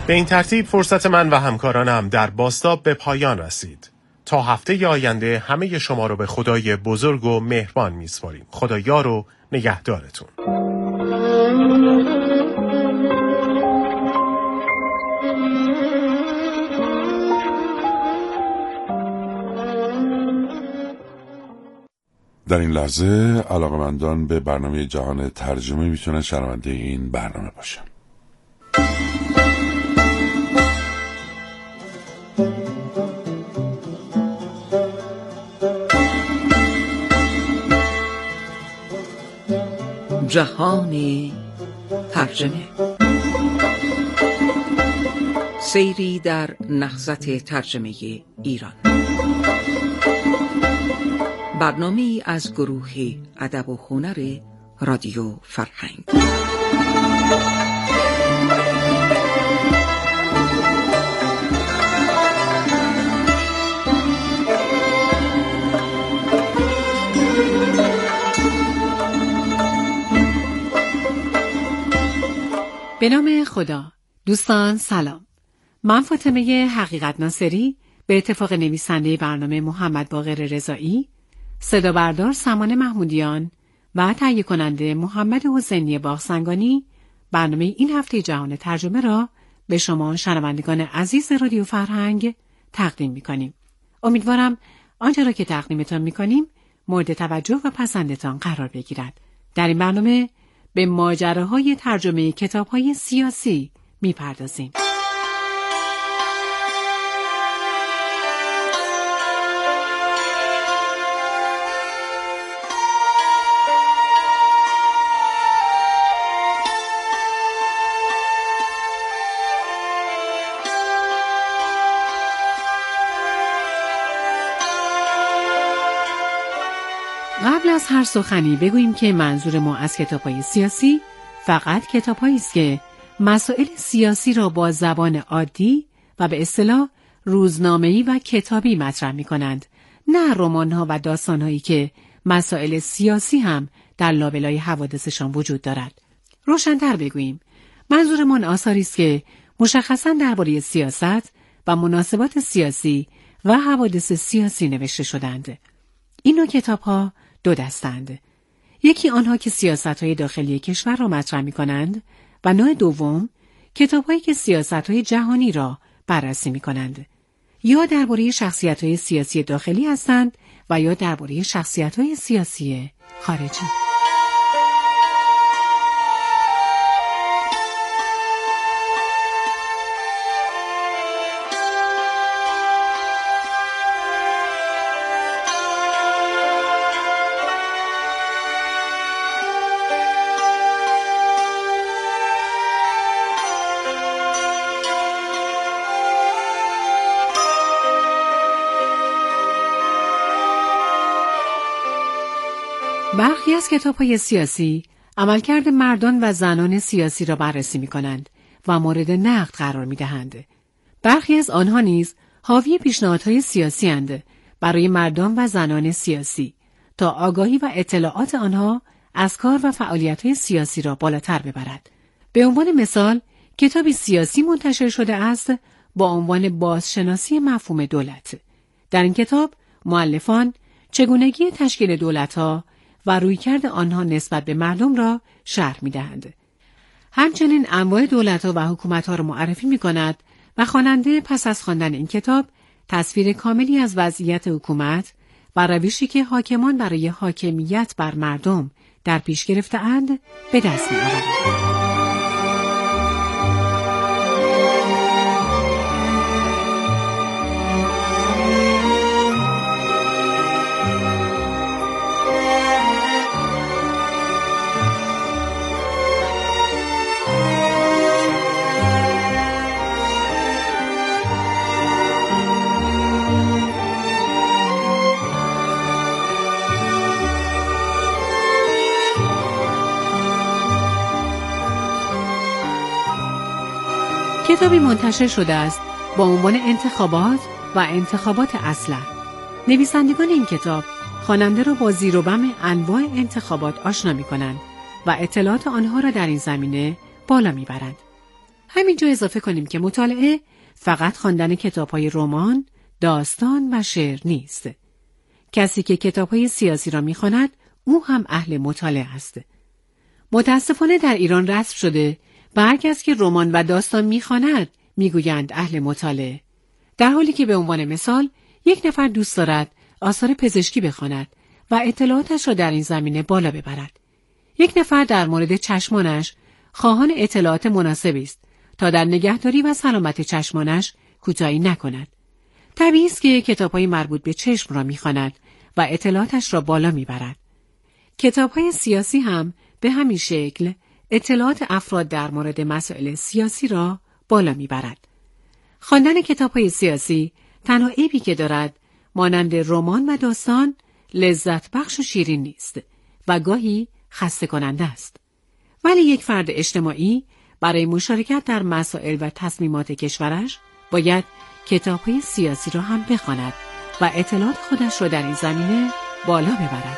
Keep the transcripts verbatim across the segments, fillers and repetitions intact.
به این ترتیب فرصت من و همکارانم در باستاب به پایان رسید. تا هفته آینده همه شما رو به خدای بزرگ و مهربان میسپاریم. خدا یار و نگهدارتون. در این لحظه علاقه‌مندان به برنامه جهان ترجمه میتونن شنونده این برنامه باشن. جهان ترجمه، سیری در نهضت ترجمه ایران. برنامه‌ای از گروه ادب و هنر رادیو فرهنگ. به نام خدا. دوستان سلام. من فاطمه حقیقت ناصری به اتفاق نویسنده برنامه محمد باقر رضایی، صدا بردار سامان محمودیان و تهیه کننده محمد حسینی باغسنگانی برنامه این هفته جهان ترجمه را به شما شنوندگان عزیز رادیو فرهنگ تقدیم می‌کنیم. امیدوارم آنچه را که تقدیمتان می‌کنیم مورد توجه و پسندتان قرار بگیرد. در این برنامه به ماجراهای ترجمه کتاب‌های سیاسی می‌پردازیم. قبل از هر سخنی بگوییم که منظور ما از کتاب‌های سیاسی فقط کتاب‌هایی است که مسائل سیاسی را با زبان عادی و به اصطلاح روزنامه‌ای و کتابی مطرح می‌کنند، نه رمان‌ها و داستان‌هایی که مسائل سیاسی هم در لابلای حوادثشان وجود دارد. روشن‌تر بگوییم، منظورمان آثاری است که مشخصاً درباره سیاست و مناسبات سیاسی و حوادث سیاسی نوشته شدند. این نوع کتاب‌ها دو دستند. یکی آنها که سیاست‌های داخلی کشور را مطرح می‌کنند و نوع دوم کتاب‌هایی که سیاست‌های جهانی را بررسی می‌کنند. یا درباره شخصیت‌های سیاسی داخلی هستند و یا درباره شخصیت‌های سیاسی خارجی. برخی از کتاب‌های سیاسی عملکرد مردان و زنان سیاسی را بررسی می‌کنند و مورد نقد قرار می‌دهند. برخی از آنها نیز حاوی پیشنهادهای سیاسی اند برای مردان و زنان سیاسی تا آگاهی و اطلاعات آنها از کار و فعالیت‌های سیاسی را بالاتر ببرد. به عنوان مثال، کتابی سیاسی منتشر شده است با عنوان بازشناسی مفهوم دولت. در این کتاب مؤلفان چگونگی تشکیل دولت‌ها و رویکرد آنها نسبت به مردم را شرح می‌دهند. همچنین انواع دولت‌ها و حکومت‌ها را معرفی می‌کند و خواننده پس از خواندن این کتاب تصویر کاملی از وضعیت حکومت و روشی که حاکمان برای حاکمیت بر مردم در پیش گرفته‌اند به دست می‌آورد. کتابی منتشر شده است با عنوان انتخابات و انتخابات اصلاً. نویسندگان این کتاب خواننده را با زیر و بم انواع انتخابات آشنا می‌کنند و اطلاعات آنها را در این زمینه بالا می‌برند. همینجا اضافه کنیم که مطالعه فقط خواندن کتاب‌های رمان، داستان و شعر نیست. کسی که کتاب‌های سیاسی را می‌خواند، او هم اهل مطالعه است. متاسفانه در ایران رسم شده و هر کس که رمان و داستان می‌خواند، می‌گویند اهل مطالعه. در حالی که به عنوان مثال، یک نفر دوست دارد آثار پزشکی بخواند و اطلاعاتش را در این زمینه بالا ببرد. یک نفر در مورد چشمانش خواهان اطلاعات مناسبی است تا در نگهداری و سلامت چشمانش کوتاهی نکند. طبیعی است که کتاب‌های مربوط به چشم را می‌خواند و اطلاعاتش را بالا می‌برد. کتاب‌های سیاسی هم به همین شکل اطلاعات افراد در مورد مسائل سیاسی را بالا می‌برد. خواندن کتاب‌های سیاسی تنها عیبی که دارد مانند رمان و داستان لذت بخش و شیرین نیست و گاهی خسته کننده است. ولی یک فرد اجتماعی برای مشارکت در مسائل و تصمیمات کشورش باید کتاب‌های سیاسی را هم بخواند و اطلاعات خودش را در این زمینه بالا ببرد.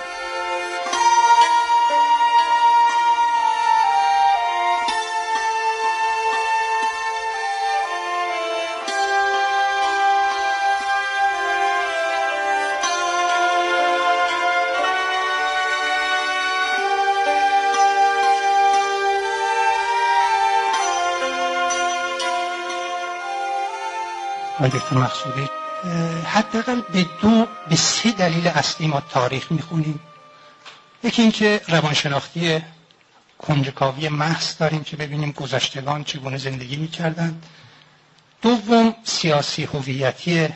دکتر مقصودی، حداقل به دو به سه دلیل اصلی ما تاریخ میخونیم. یکی این که روانشناختی کنجکاوی محض داریم که ببینیم گذشتگان چگونه زندگی میکردند. دوم سیاسی هویتی،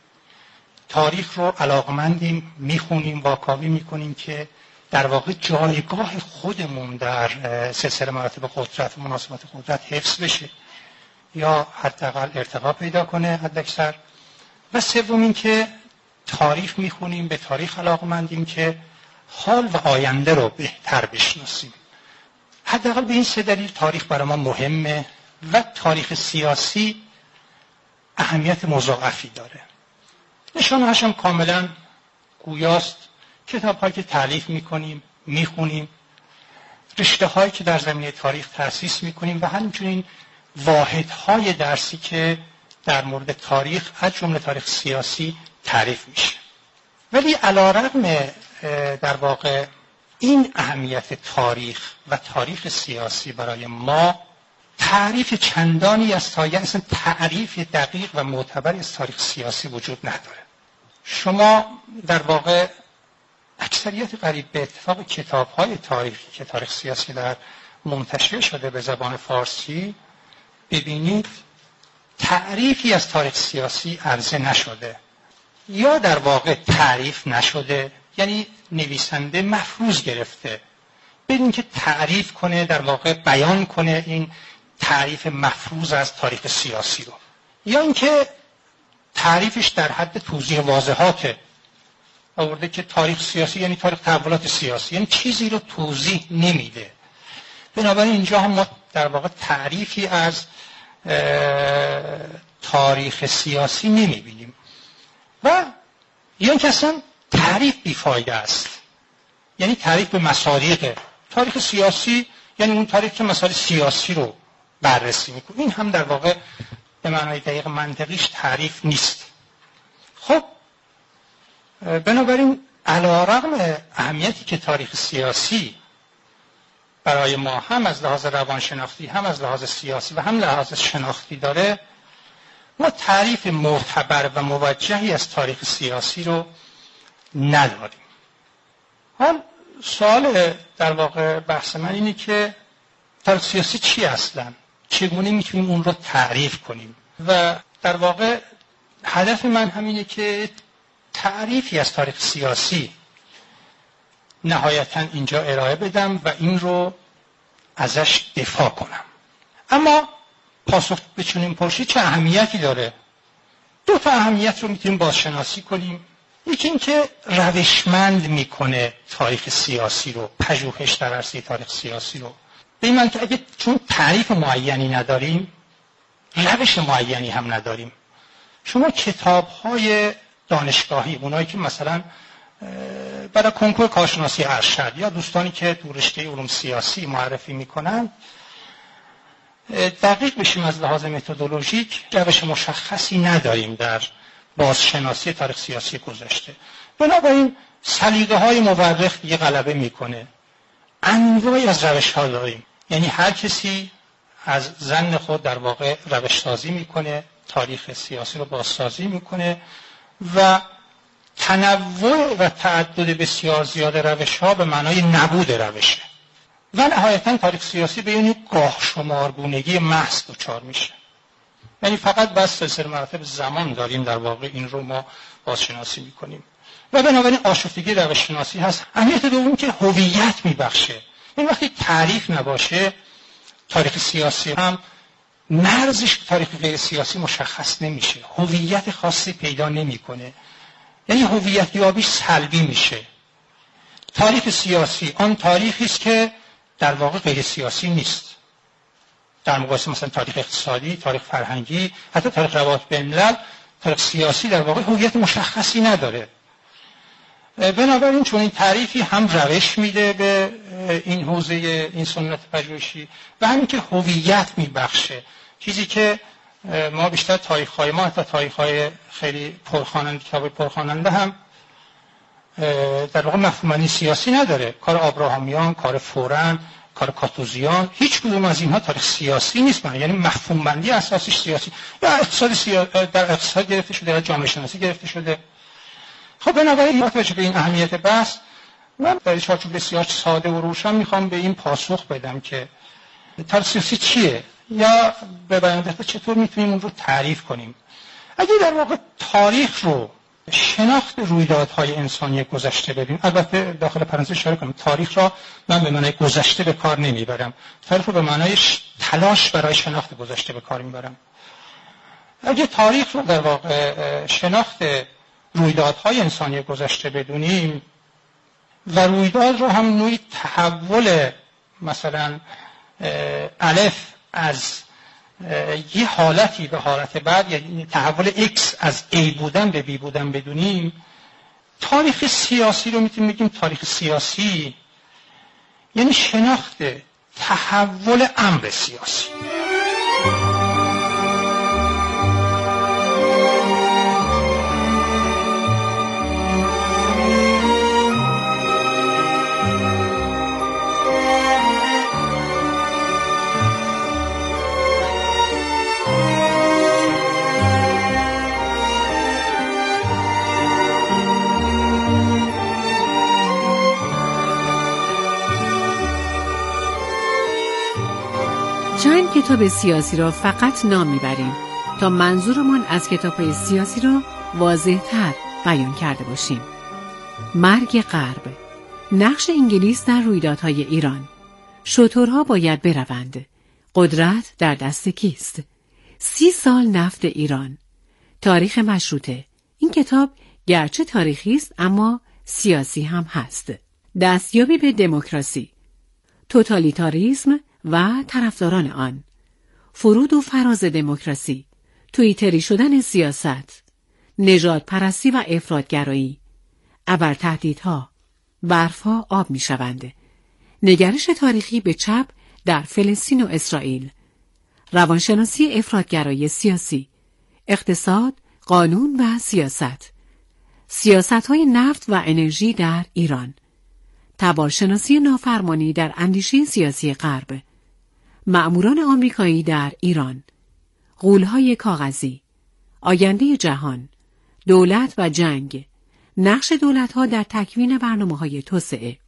تاریخ رو علاقمندیم، میخونیم، واکاوی میکنیم که در واقع جایگاه خودمون در سلسله مراتب قدرت و مناسبات قدرت حفظ بشه یا حداقل ارتقا پیدا کنه حداکثر. و سوم این که تاریخ میخونیم، به تاریخ علاقمندیم که حال و آینده رو بهتر بشناسیم. حداقل به این سه دلیل تاریخ برای ما مهمه و تاریخ سیاسی اهمیت مضاعفی داره. نشانه‌اش هم کاملا گویاست. کتاب‌هایی که تألیف میکنیم، میخونیم، رشته‌هایی که در زمینه تاریخ تأسیس میکنیم و همچنین واحدهای درسی که در مورد تاریخ از جمله تاریخ سیاسی تعریف میشه. ولی علی‌رغم در واقع این اهمیت تاریخ و تاریخ سیاسی برای ما، تعریف چندانی از تاریخ، اصلا تعریف دقیق و معتبری از تاریخ سیاسی وجود نداره. شما در واقع اکثریت قریب به اتفاق کتاب‌های تاریخی که تاریخ سیاسی در منتشر شده به زبان فارسی ببینید تعریفی از تاریخ سیاسی عرضه نشده یا در واقع تعریف نشده، یعنی نویسنده مفروض گرفته بدون که تعریف کنه، در واقع بیان کنه این تعریف مفروض از تاریخ سیاسی رو، یا اینکه تعریفش در حد توضیح واضحاته، آورده که تاریخ سیاسی یعنی تاریخ تحولات سیاسی، یعنی چیزی رو توضیح نمیده. بنابراین اینجا هم ما در واقع تعریفی از تاریخ سیاسی نمیبینیم و یا اینکه اصلا تعریف بیفایده است، یعنی تعریف به مصادیق تاریخ سیاسی، یعنی اون تاریخ که مسائل سیاسی رو بررسی میکنه. این هم در واقع به معنای دقیق منطقیش تعریف نیست. خب بنابراین علی‌رغم اهمیتی که تاریخ سیاسی برای ما هم از لحاظ روانشناختی، هم از لحاظ سیاسی و هم لحاظ شناختی داره، ما تعریف معتبر و موجهی از تاریخ سیاسی رو نداریم. حال سوال در واقع بحث من اینه که تاریخ سیاسی چی اصلا؟ چگونه میتونیم اون رو تعریف کنیم؟ و در واقع هدف من همینه که تعریفی از تاریخ سیاسی نهایتاً اینجا ارائه بدم و این رو ازش دفاع کنم. اما پاسخ بچونیم پرسید چه اهمیتی داره؟ دو تا اهمیت رو میتونیم بازشناسی کنیم. یکی این که روشمند میکنه تاریخ سیاسی رو، پژوهش در عرصه تاریخ سیاسی رو. به این معنی که اگه چون تعریف معینی نداریم، روش معینی هم نداریم. شما کتاب‌های دانشگاهی، اونایی که مثلا برای کنکور کارشناسی ارشد یا دوستانی که تو رشته علوم سیاسی معرفی میکنن، دقیق بشیم از لحاظ متدولوژیک روش مشخصی نداریم در بازشناسی تاریخ سیاسی گذشته. بنابراین سلیقه های مورخ دیگه غلبه میکنه. انواعی از روش ها داریم، یعنی هر کسی از ظن خود در واقع روش سازی میکنه، تاریخ سیاسی رو بازسازی میکنه و تنوع و تعدد بسیار زیاد روش ها به معنای نبود روشه و نهایتا تاریخ سیاسی به یعنی گاه شمارگونگی محض دچار میشه. یعنی فقط بس سلسله مراتب زمان داریم در واقع این رو ما بازشناسی میکنیم و بنابراین آشفتگی روش شناسی هست. اهمیت دوم که هویت میبخشه. این وقتی تعریف نباشه تاریخ سیاسی هم مرزش تاریخ غیر سیاسی مشخص نمیشه، هویت خاصی پیدا نمیکنه، یعنی هویت یابیش سلبی میشه. تاریخ سیاسی آن تاریخی است که در واقع غیر سیاسی نیست. در مقایسه مثلا تاریخ اقتصادی، تاریخ فرهنگی، حتی تاریخ روابط بین‌الملل، تاریخ سیاسی در واقع هویت مشخصی نداره. بنابراین چون این تعریفی هم روش میده به این حوزه این سنت پژوهشی و همین که هویت میبخشه، چیزی که ما بیشتر تاریخ‌های ما حتی تاریخ‌های خیلی پرخواننده کتاب پرخواننده هم در واقع مفهوم سیاسی نداره. کار آبراهامیان، کار فورن، کار کاتوزیان، هیچ کدوم از اینها تاریخ سیاسی نیست، من یعنی مفهوم بندی اساسش سیاسی یا اقتصاد سیا... در اقتصاد گرفته شده یا جامعه شناسی گرفته شده. خب بنابراین با توجه به این اهمیت بحث من در چارچوب بسیار ساده و روشن میخوام به این پاسخ بدم که تاریخ سیاسی چیه یا به بیان دسته چطور میتونیم اون رو تعریف کنیم. اگه در واقع تاریخ رو شناخت رویدادهای انسانی گذشته بدیم، البته داخل پرانتز اشاره کنم تاریخ را من به معنای گذشته به کار نمیبرم، تاریخ رو به معنای تلاش برای شناخت گذشته به کار میبرم. اگه تاریخ رو در واقع شناخت رویدادهای انسانی گذشته بدونیم و رویداد رو هم نوعی تحول مثلا الف از یه حالتی به حالت بعد، یعنی تحول X از A بودن به B بودن بدونیم، تاریخ سیاسی رو میتونیم بگیم تاریخ سیاسی یعنی شناخت تحول امر سیاسی. چند کتاب سیاسی را فقط نام میبریم تا منظورمان از کتاب‌های سیاسی را واضح‌تر بیان کرده باشیم. مرگ غرب، نقش انگلیس در رویدادهای ایران، شترها باید بروند، قدرت در دست کیست، سی سال نفت ایران، تاریخ مشروطه. این کتاب گرچه تاریخی است اما سیاسی هم هست. دستیابی به دموکراسی، توتالیتاریسم و طرفداران آن، فرود و فراز دموکراسی، توییتری شدن سیاست، نژاد پرستی و افراطگرایی، ابر تهدیدها، برفها آب می شوند، نگرش تاریخی به چپ در فلسطین و اسرائیل، روانشناسی افراطگرایی سیاسی، اقتصاد، قانون و سیاست، سیاست‌های نفت و انرژی در ایران، تبارشناسی نافرمانی در اندیشه سیاسی غرب، مأموران آمریکایی در ایران، غول‌های کاغذی، آینده جهان، دولت و جنگ، نقش دولت‌ها در تکوین برنامه‌های توسعه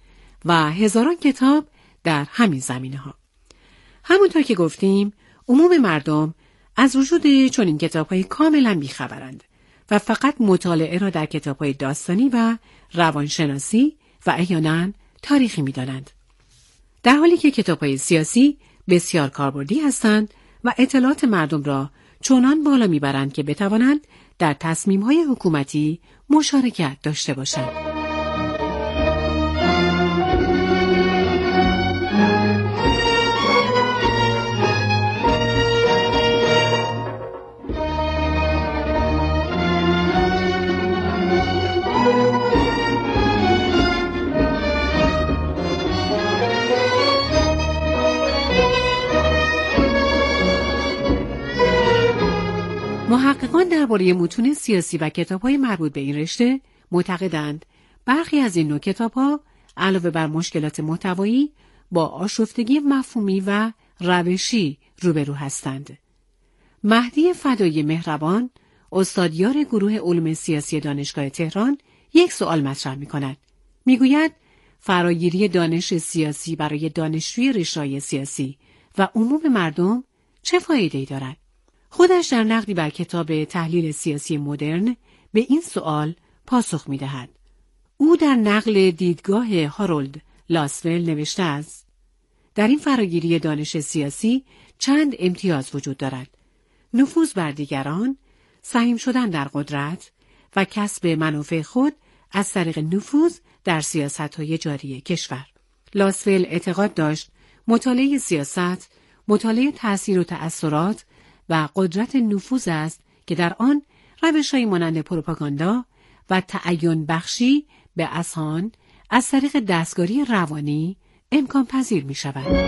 و هزاران کتاب در همین زمینه‌ها. همونطور که گفتیم عموم مردم از وجود چنین کتاب‌های کاملا بی‌خبرند و فقط مطالعه را در کتاب‌های داستانی و روانشناسی و احیانا تاریخی می‌دانند، در حالی که کتاب‌های سیاسی بسیار کاربردی هستند و اطلاعات مردم را چنان بالا می‌برند که بتوانند در تصمیم‌های حکومتی مشارکت داشته باشند. محققان درباره متون سیاسی و کتاب‌های مربوط به این رشته معتقدند برخی از این نوع کتاب‌ها علاوه بر مشکلات محتوایی با آشفتگی مفهومی و روشی روبرو هستند. مهدی فدایی مهربان، استادیار گروه علوم سیاسی دانشگاه تهران، یک سوال مطرح می‌کند. می‌گوید فراگیری دانش سیاسی برای دانشجوی رشته‌های سیاسی و عموم مردم چه فایده‌ای دارد؟ خودش در نقدی بر کتاب تحلیل سیاسی مدرن به این سوال پاسخ می‌دهد. او در نقل دیدگاه هارولد لاسول نوشته است: در این فراگیری دانش سیاسی چند امتیاز وجود دارد: نفوذ بر دیگران، سهیم شدن در قدرت و کسب منافع خود از طریق نفوذ در سیاست‌های جاری کشور. لاسول اعتقاد داشت مطالعه سیاست، مطالعه تأثیر و تأثیرات و قدرت نفوذ است که در آن روش‌های مانند پروپاگاندا و تعین بخشی به اذهان از طریق دستکاری روانی امکان پذیر می شود.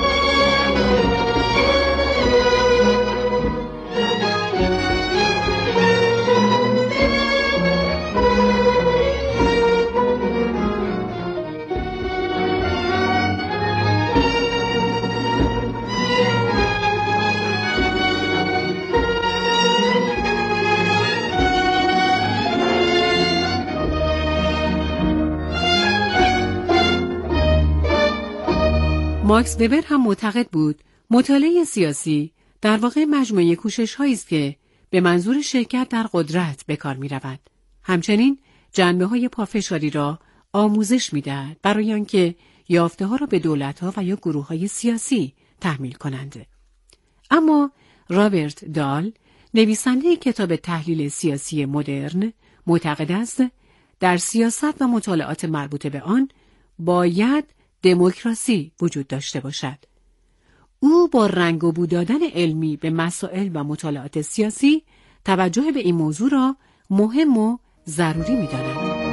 ماکس وبر هم معتقد بود مطالعه سیاسی در واقع مجموعه کوشش‌هایی است که به منظور شرکت در قدرت به کار می‌رود. همچنین جنبه‌های پافشاری را آموزش می‌دهد برای آنکه یافته‌ها را به دولت‌ها و یا گروه‌های سیاسی تحمیل کنند. اما رابرت دال، نویسنده کتاب تحلیل سیاسی مدرن، معتقد است در سیاست و مطالعات مربوط به آن باید دموکراسی وجود داشته باشد. او با رنگ و بو دادن علمی به مسائل و مطالعات سیاسی توجه به این موضوع را مهم و ضروری می‌داند.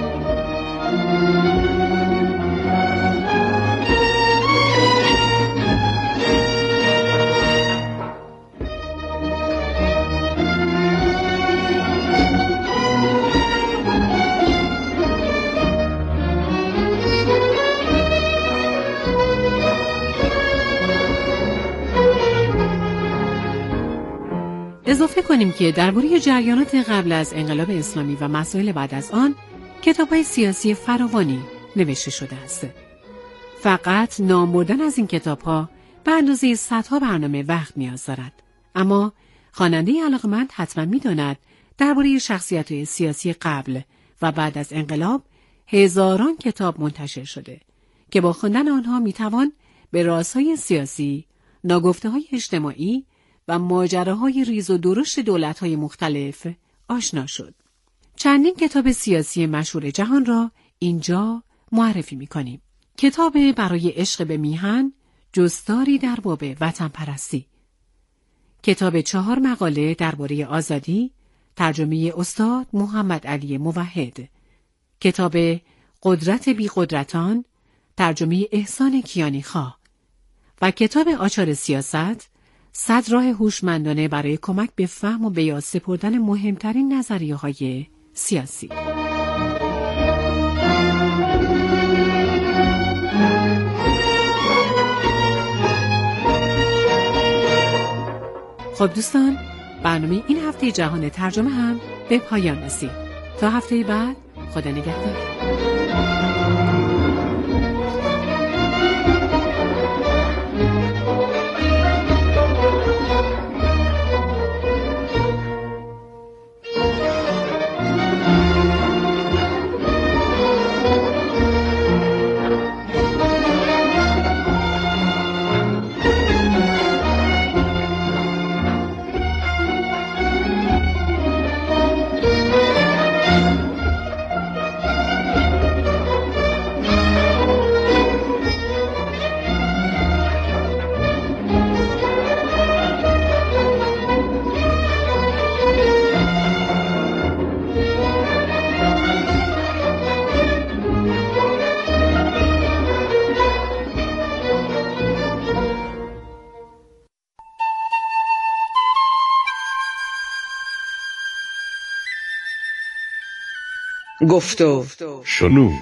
اضافه کنیم که درباره جریانات قبل از انقلاب اسلامی و مسائل بعد از آن کتاب‌های سیاسی فراوانی نوشته شده است. فقط نام بردن از این کتاب‌ها به اندازه صدها برنامه وقت نیاز دارد. اما خواننده علاقه‌مند حتما می‌داند درباره شخصیت‌های سیاسی قبل و بعد از انقلاب هزاران کتاب منتشر شده که با خواندن آنها می‌توان به رازهای سیاسی، ناگفته‌های اجتماعی و ماجراهای ریز و درشت دولت‌های مختلف آشنا شد. چندین کتاب سیاسی مشهور جهان را اینجا معرفی می‌کنیم. کتاب برای عشق به میهن، جستاری در باب وطن پرستی. کتاب چهار مقاله درباره آزادی، ترجمه استاد محمد علی موحد. کتاب قدرت بی قدرتان، ترجمه احسان کیانیخواه. و کتاب آچار سیاست، صد راه هوشمندانه برای کمک به فهم و به یاد سپردن مهمترین نظریه‌های سیاسی. خب دوستان، برنامه این هفته جهان ترجمه هم به پایان رسید. تا هفته بعد، خدا نگهدار. گفت و شنود.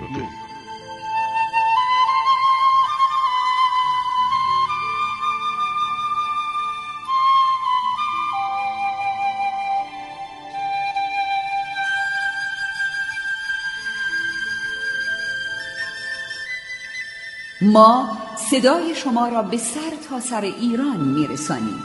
ما صدای شما را به سر تا سر ایران میرسانیم.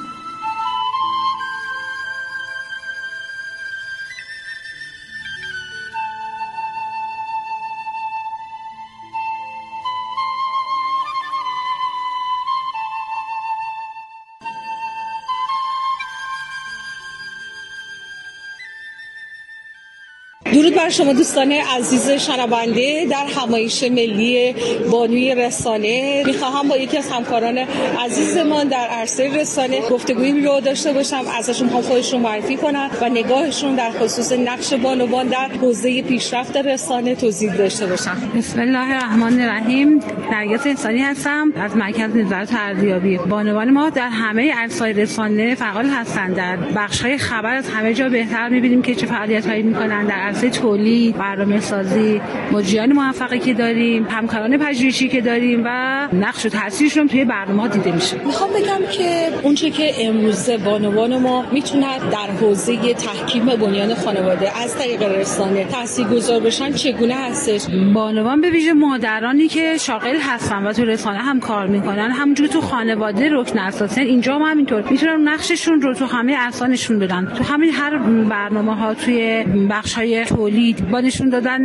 درود بر شما دوستان عزیز شنونده. در همایش ملی بانوی رسانه میخواهم با یکی از همکاران عزیزمان در عرصه رسانه گفتگویی رو داشته باشم. ازشون هم خودشون معرفی کنن و نگاهشون در خصوص نقش بانوان در حوزه پیشرفت رسانه توضیح داشته باشن. بسم الله الرحمن الرحیم. نرگس انسانی هستم از مرکز نظارت ارزیابی. بانوان ما در همه عرصه‌های رسانه فعال هستند. در بخش‌های خبر از همه جا بهتر می‌بینیم که چه فعالیت‌هایی می‌کنند. در عرصه تولید، برنامه‌سازی، مجریان موفقی که داریم، همکاران پژوهشی که داریم و نقش و تاثیرشون توی برنامه‌ها دیده میشه. میخوام بگم که اونچه که امروز بانوان ما میتونن در حوزه تحکیم بنیان خانواده از طریق رسانه تاثیرگذار بشن چگونه هستش؟ بانوان به ویژه مادرانی که شاغل هستن و تو رسانه هم کار میکنن، همونجوری تو خانواده رکن اساسی، اینجا هم همینطور میتونن نقششون رو تو همه ارسانشون بدن. تو همین هر برنامه‌ها توی بخش‌های تولید با نشون دادن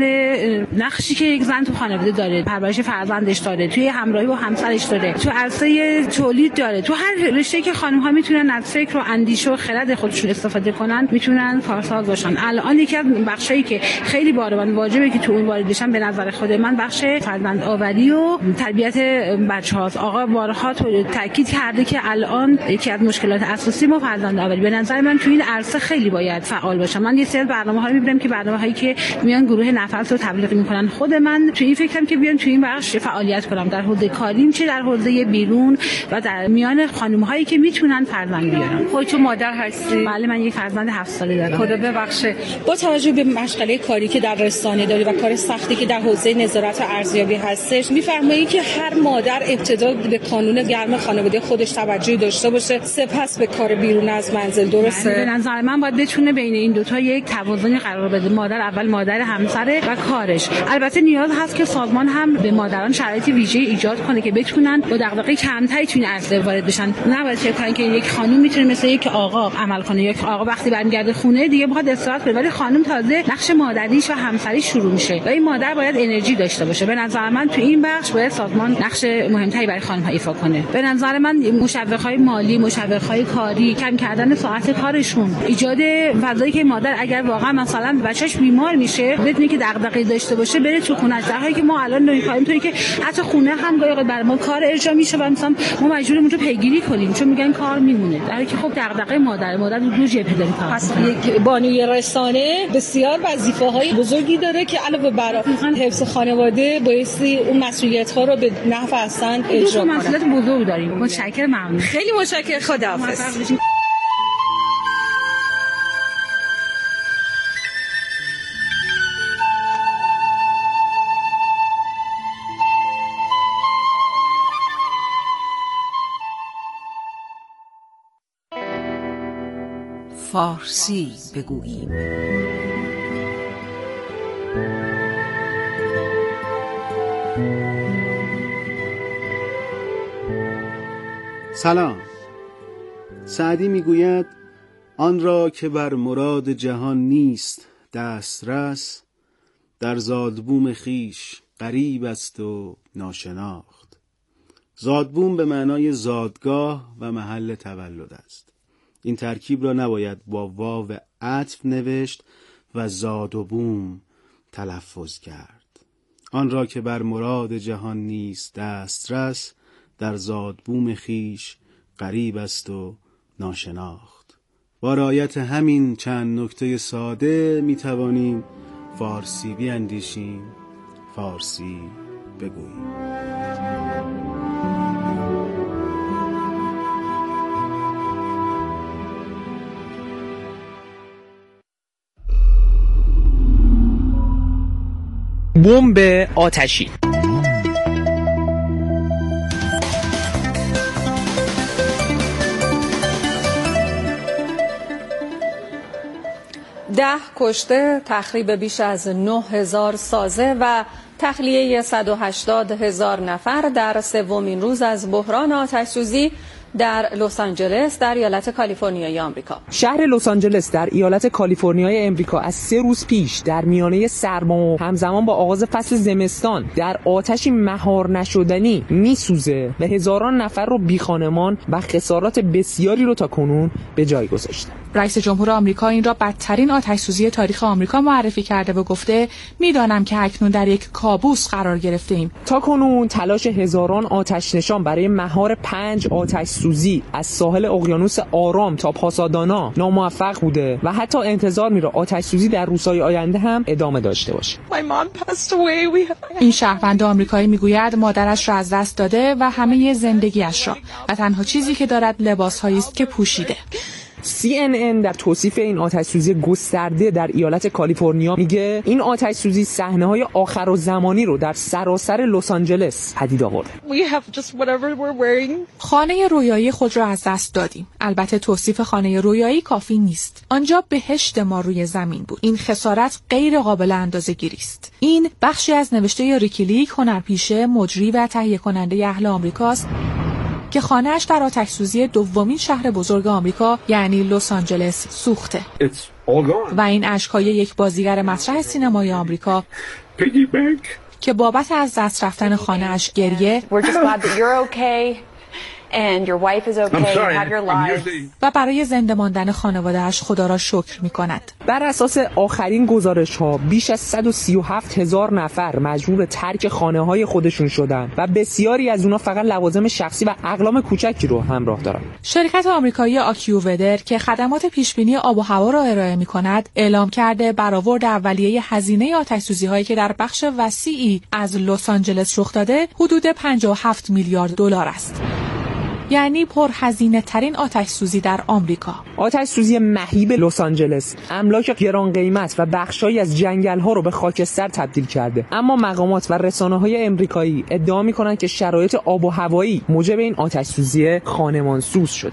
نقشی که یک زن تو خانواده داره، پرورش فرزندش داره، توی همراهی با همسرش داره، تو عرصه تولید داره، تو هر رشته‌ای که خانم‌ها میتونن از فکر و اندیشه و خرد خودشون استفاده کنن میتونن کارساز باشن. الان یکی از بخشایی که خیلی بانوان واجبه که تو اون وارد بشن به نظر خود من بخش فرزند آوری و تربیت بچه‌هاست. آقا بارها تو تاکید کرده که الان یکی از مشکلات اساسی ما فرزند آوری. به نظر من تو این عرصه خیلی باید فعال باشم. من یه سری برنامه‌ها رو می‌بینم که برنامه‌هایی که میان گروه نفس رو تبلیغ میکنن. خود من تو این فکرم که بیان تو این بخش فعالیت کنم، در حوزه کاریم چه در حوزه بیرون و در میان خانم‌هایی که میتونن فرزند بیارن. خودت مادر هستی؟ بله، من یک فرزند هفت ساله دارم. خدا ببخشه. با توجه به مشغله کاری که در رسانه داری و کار سختی که در حوزه نظارت ارزیابی هستش، میفرمایی که هر مادر ابتدا به کانون گرم خانواده خودش توجه داشته باشه سپس به کار بیرون از منزل، درسته؟ به نظر من باید بتونه بین این دو تا یک توازنی قرار بده. مادر اول مادر همسره و کارش. البته نیاز هست که سازمان هم به مادران شرایط ویژه ایجاد کنه که بتونن با دغدغه کمتری تو این عرصه وارد بشن. نباید فکر کنن که یک خانم میتونه مثل یک آقا عمل کنه. یک آقا وقتی برمیگرده خونه دیگه میخواد استراحت کنه، ولی خانم تازه نقش مادریش و همسریش شروع میشه و این مادر باید انرژی داشته باشه. به نظر من تو این بخش باید سازمان نقش مهمتری برای خانم‌ها ایفا کنه. به نظر من مشوق‌های مالی، مشوق‌های کاری، کم کردن ساعت کارشون، ایجاد فضایی که مادر اگر واقعا مثلا بچه‌ش بیمار میشه بدونی که دغدغه داشته باشه بره تو خونه. در حالی که ما الان نمی‌خوایم طوری که حتی خونه هم گاهی برای ما کار اجرا میشه و مثلا ما مجبوریم اونجا پیگیری کنیم چون میگن کار میمونه، در حالی که خب دغدغه مادر مادر دو جبهه داره کار. پس یک بانوی رسانه بسیار وظیفه‌های بزرگی داره که علاوه بر حفظ خانواده بایستی اون مسئولیت‌ها رو به نحو احسن اجرا کنه. مسئولیت بزرگ داریم. متشکرم، ممنون. خیلی متشکرم. خداحافظ. فارسی بگوییم. سلام. سعدی میگوید آن را که بر مراد جهان نیست دسترس، در زادبوم خیش غریب است و ناشناخت. زادبوم به معنای زادگاه و محل تولد است. این ترکیب را نباید با واو عطف نوشت و زاد و بوم تلفظ کرد. آن را که بر مراد جهان نیست دسترس، در زادبوم خیش غریب است و ناشناخت. با رعایت همین چند نکته ساده می توانیم فارسی بیاندیشیم، فارسی بگوییم. بمب آتشی. ده کشته، تخریب بیش از نه هزار سازه و تخلیه صد و هشتاد هزار نفر در سومین روز از بحران آتش‌سوزی در لس آنجلس در ایالت کالیفرنیای آمریکا. شهر لس آنجلس در ایالت کالیفرنیای آمریکا از سه روز پیش در میانه سرما و همزمان با آغاز فصل زمستان در آتشی مهار نشدنی میسوزه و هزاران نفر رو بیخانمان و خسارات بسیاری رو تا کنون به جای گذاشته. رئیس جمهور آمریکا این را بدترین آتش‌سوزی تاریخ آمریکا معرفی کرده و گفته میدانم که اکنون در یک کابوس قرار گرفته‌ایم. تا کنون تلاش هزاران آتش نشان برای مهار پنج آتش‌سوزی از ساحل اقیانوس آرام تا پاسادانا ناموفق بوده و حتی انتظار میره آتش‌سوزی در روزهای آینده هم ادامه داشته باشه. این شهروند آمریکایی میگوید مادرش را از دست داده و همه زندگیش را و تنها چیزی که دارد لباس‌هایی است که پوشیده. سی ان ان در توصیف این آتش‌سوزی گسترده در ایالت کالیفرنیا میگه این آتش‌سوزی صحنه‌های آخرالزمانی رو در سراسر لس آنجلس پدید آورده. خانه رویایی خود را از دست دادیم. البته توصیف خانه رویایی کافی نیست. آنجا بهشت ما روی زمین بود. این خسارت غیر قابل اندازه‌گیری است. این بخشی از نوشته ریکی لیک، هنرپیشه، مجری و تهیه کننده اهل آمریکاست که خانه‌اش در آتش‌سوزی دومین شهر بزرگ آمریکا یعنی لس آنجلس سوخته و این اشک‌های یک بازیگر مسرح سینمای آمریکا که بابت از دست رفتن خانه‌اش گریه And your wife is okay. sorry, have your life. و برای زنده ماندن خانواده‌اش خدا را شکر می‌کند. بر اساس آخرین گزارش‌ها بیش از صد و سی و هفت هزار نفر مجبور ترک خانه‌های خودشون شدن و بسیاری از اونها فقط لوازم شخصی و اقلام کوچکی رو همراه دارن. شرکت آمریکایی آکیو ودر که خدمات پیشبینی آب و هوا را ارائه می‌کند، اعلام کرده برآورد اولیه هزینه آتش‌سوزی‌هایی که در بخش وسیعی از لس آنجلس رخ داده حدود پنجاه و هفت میلیارد دلار است. یعنی پرهزینه ترین آتش سوزی در آمریکا. آتش سوزی مهیب لس آنجلس املاک گران قیمت و بخشایی از جنگل‌ها رو به خاکستر تبدیل کرده، اما مقامات و رسانه‌های آمریکایی ادعا می‌کنند که شرایط آب و هوایی موجب این آتش سوزی خانمانسوز شده.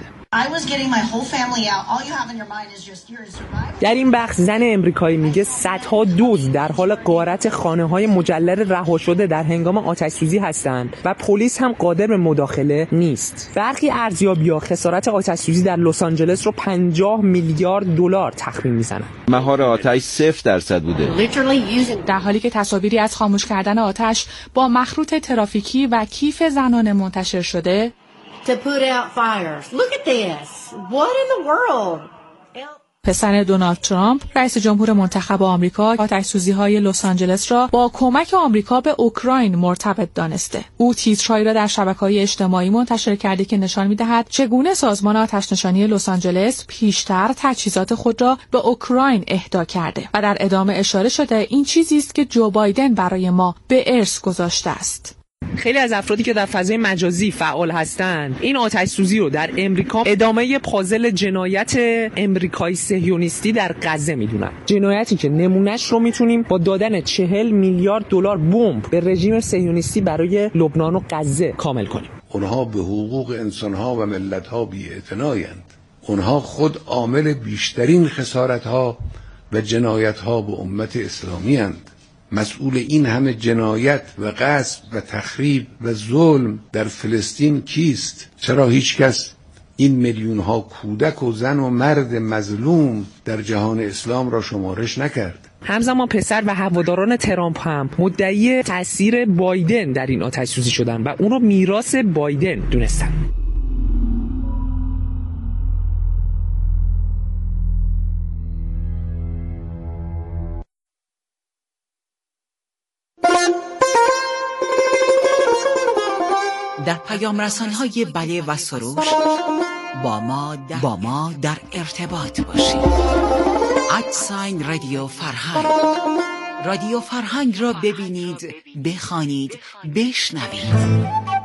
در این بخش زن امریکایی میگه صدها دزد در حال غارت خانه‌های مجلل رها شده در هنگام آتش‌سوزی هستند و پلیس هم قادر به مداخله نیست. برخی ارزیابی‌ها خسارت آتش‌سوزی در لس آنجلس رو پنجاه میلیارد دلار تخمین میزنند. مهار آتش صفر درصد بوده. در حالی که تصاویری از خاموش کردن آتش با مخروط ترافیکی و کیف زنانه منتشر شده to put out fires. Look at this. What in the world? پسر دونالد ترامپ، رئیس جمهور منتخب آمریکا، آتش‌سوزی‌های لس آنجلس را با کمک آمریکا به اوکراین مرتبط دانسته. او تیترهایی را در شبکه‌های اجتماعی منتشر کرده که نشان می‌دهد چگونه سازمان آتش‌نشانی لس آنجلس پیشتر تجهیزات خود را به اوکراین اهدا کرده و در ادامه اشاره شده این چیزی است که جو بایدن برای ما به ارث گذاشته است. خیلی از افرادی که در فضای مجازی فعال هستند این آتش سوزی رو در امریکا ادامه پازل جنایت امریکایی صهیونیستی در غزه میدونن، جنایتی که نمونهش رو میتونیم با دادن چهل میلیارد دلار بمب به رژیم صهیونیستی برای لبنان و غزه کامل کنیم. اونها به حقوق انسانها و ملتها بی‌اعتنایند. اونها خود عامل بیشترین خسارتها و جنایتها به امت اسلامی اند. مسئول این همه جنایت و غصب و تخریب و ظلم در فلسطین کیست؟ چرا هیچ کس این میلیون ها کودک و زن و مرد مظلوم در جهان اسلام را شمارش نکرد؟ همزمان پسر و هواداران ترامپ هم مدعی تاثیر بایدن در این آتش سوزی شدن و اون رو میراث بایدن دونستن. در پیام رسان‌های بله و سروش با ما در, با ما در ارتباط باشید. ادساین رادیو فرهنگ. رادیو فرهنگ را ببینید، بخوانید، بشنوید.